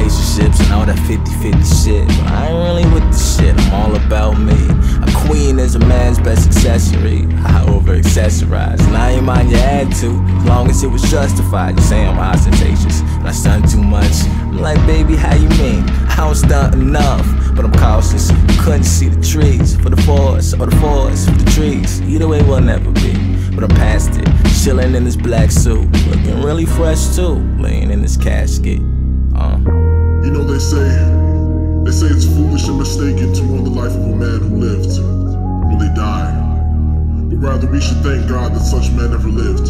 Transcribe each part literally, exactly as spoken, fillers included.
relationships and all that fifty fifty shit, but I ain't really with the shit, I'm all about me. A queen is a man's best accessory. I over accessorize, and I ain't mind your attitude, as long as it was justified. You say I'm ostentatious, and I stunt too much. I'm like, baby, how you mean? I don't stunt enough, but I'm cautious. You couldn't see the trees for the forest, or the forest for the trees. Either way we'll never be, but I'm past it. Chillin' in this black suit, looking really fresh too, laying in this casket. Uh. You know they say, they say it's foolish and mistaken to mourn the life of a man who lived when they die, but rather we should thank God that such men never lived.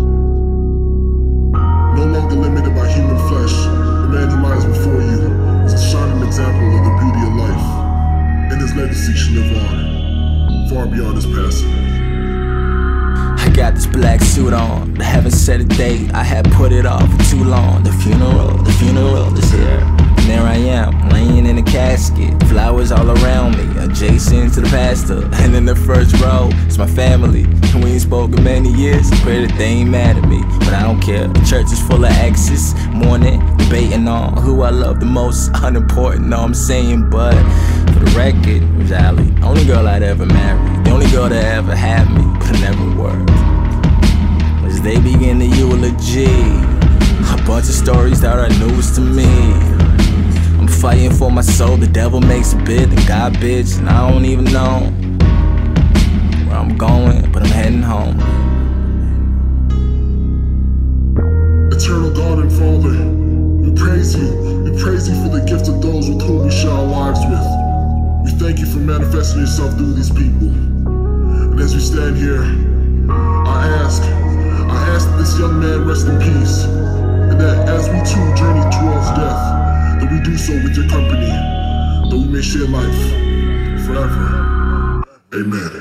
No longer limited by human flesh, the man who lies before you is a shining example of the beauty of life, and his legacy should live on, far beyond his passing. I got this black suit on, but haven't set a date. I had put it off for too long. The funeral, the funeral is here. And there I am, laying in a casket. Flowers all around me, adjacent to the pastor. And in the first row, it's my family. And we ain't spoken many years. I pray that they ain't mad at me, but I don't care. The church is full of exes, mourning, debating on who I love the most. Unimportant, no, I'm saying, but for the record, Rizali, only girl I'd ever marry. The only girl that ever had me, but it never worked. As they begin the eulogy, a bunch of stories that are news to me. I'm fighting for my soul, the devil makes a bid, and God bids, and I don't even know where I'm going, but I'm heading home. Eternal God and Father, we praise you, we praise you for the gift of those with whom we share our lives with. We thank you for manifesting yourself through these people. And as we stand here, I ask, I ask that this young man rest in peace, and that as we too journey towards death, that we do so with your company, that we may share life forever. Amen.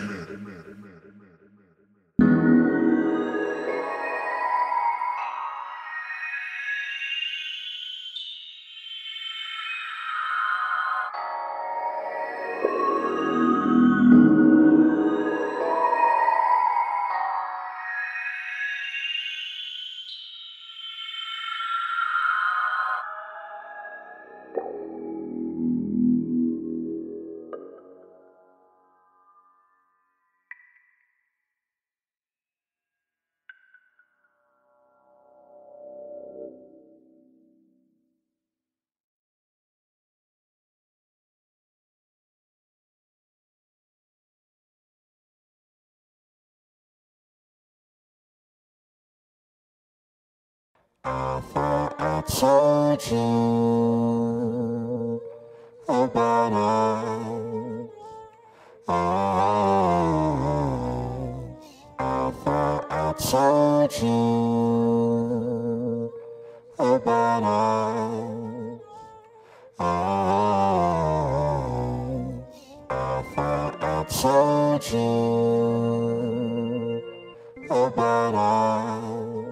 I thought I told you about us. I thought I told you about us. I thought I told you about us.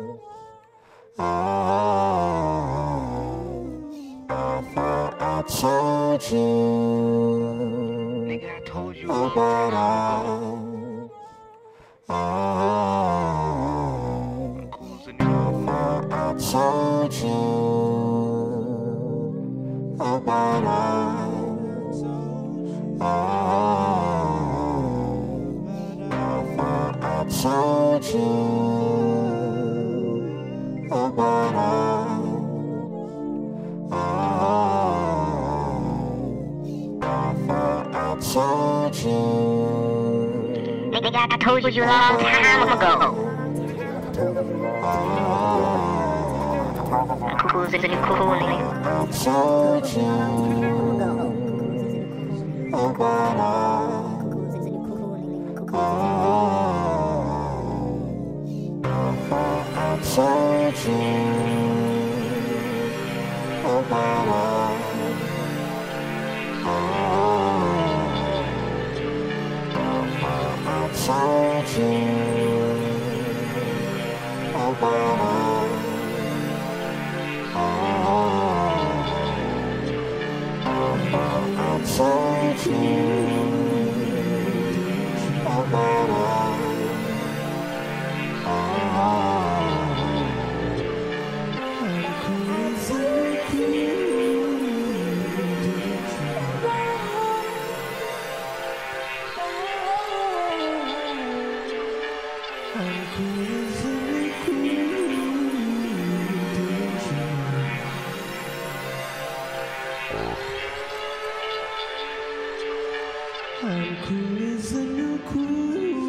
I thought I told you, nigga, I told you about us. I thought I told you about us. I thought I told you about us. I told you. Nigga, I told you a long time ago. Cuckoo's in the cooling. I told you about us. I told you about us. I told you about us. I told you about us. I'm cool is the new cool.